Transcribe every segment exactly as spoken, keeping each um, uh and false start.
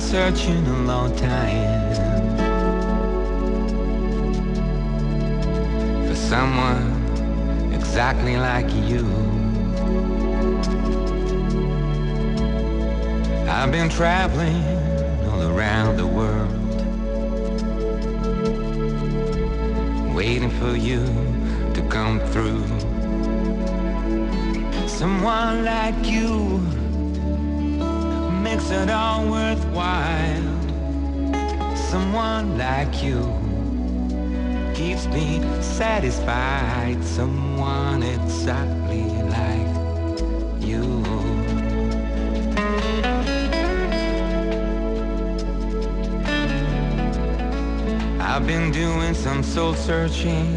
searching a long time for someone exactly like you. I've been traveling all around the world, waiting for you to come through. Someone like you makes it all worthwhile. Someone like you keeps me satisfied. Someone exactly like you. I've been doing some soul searching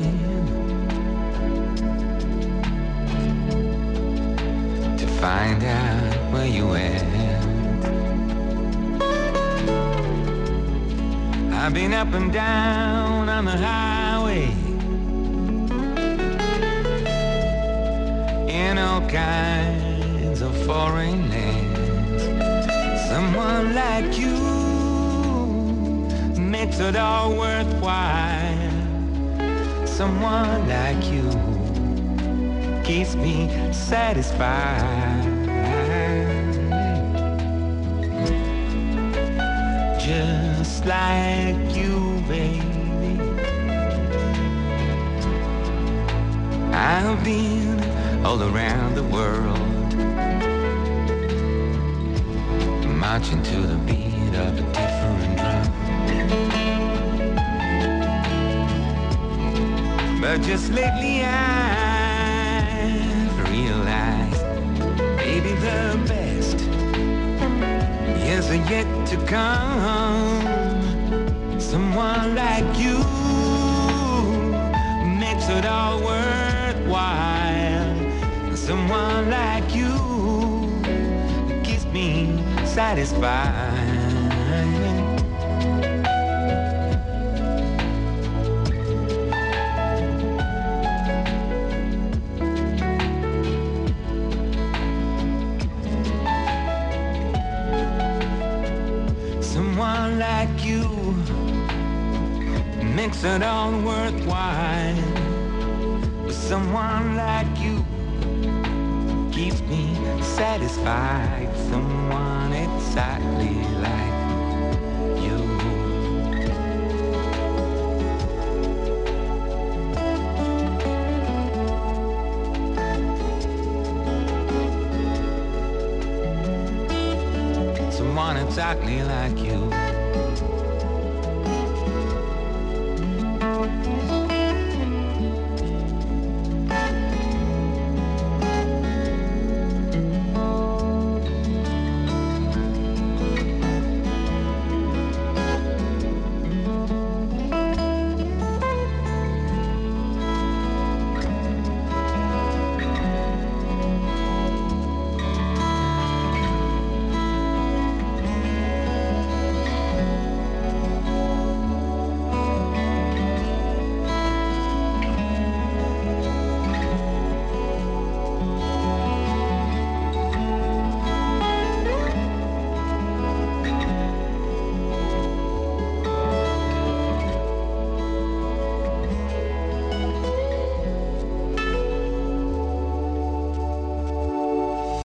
to find out where you at. I've been up and down on the highway in all kinds of foreign lands. Someone like you makes it all worthwhile. Someone like you keeps me satisfied. Just like you, baby. I've been all around the world, marching to the beat of a different drum. But just lately I've realized, baby, the best is yet to come. Someone like you makes it all worthwhile. Someone like you keeps me satisfied. Someone like you makes it all worthwhile. But someone like you keeps me satisfied. Someone exactly like you. Someone exactly like you.